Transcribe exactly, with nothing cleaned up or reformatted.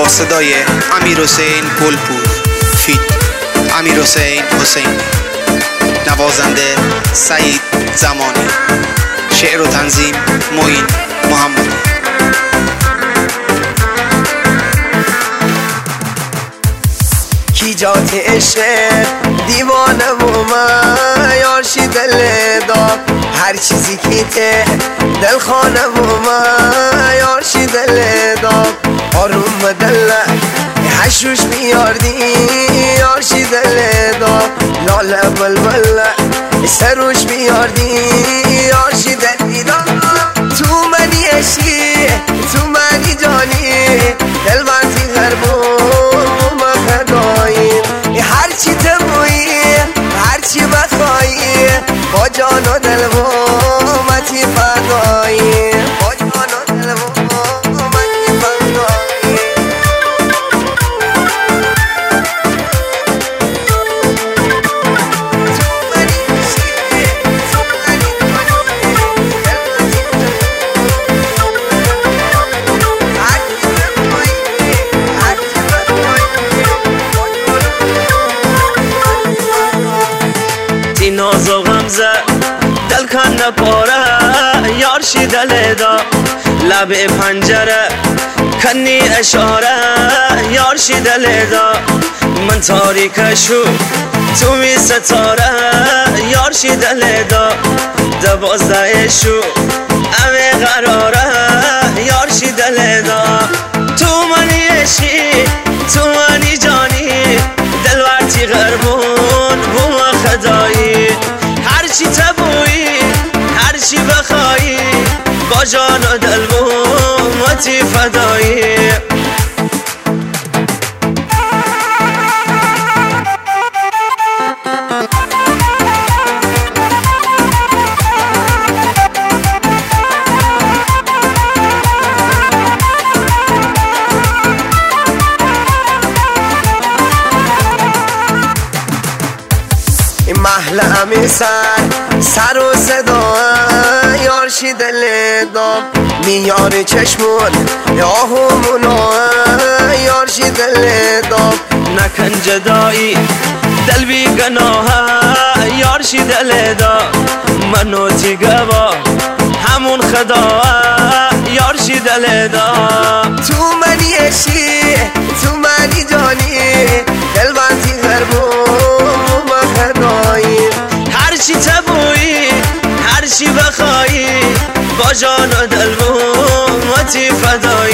با صدای امیرحسین گلپور فیت امیرحسین حسینی، نوازنده سعید زمانی، شعر و تنظیم معین محمدی. کی جات عشق دیوانه و من یارشی دل دا، هر چیزی که ته دل خانه و من یارشی دل دا، آروم دل حشوش میاردی یارشی دل دا، لاله بلبل سروش میاردی یارشی دل دا. تو منی عشقی تو منی جانی، دل برتی غربون هرچی تبویی هرچی بخوایی، با جان و دل و متی فدایی، با جان و دل و متی فدایی. ناز و غمزه دل کن نپاره یارشی دل دا، لب پنجره کنی اشاره یارشی دل دا. من تاریکشو تو می ستاره یارشی دل دا، دوازده شو امه قراره یارشی دل دا. تو منی عشقی تو منی جانی، دل ورتی غربون بوم خدایی، هرچی تبویی هرچی بخوایی، با جان و دل بومتی فدایی. محله امی سر سر و صدا یارشی دل دام، میار چشمون آهومونا یارشی دل دام. نکن جدایی دل بی گناه یارشی دل دا، منو تیگوا همون خدا یارشی دل دا. تو منی عشقی تو منی جانی، دل برتی غربون خدایی، هرچی تبویی هرچی بخوایی، با جان و دل بومتی فدایی.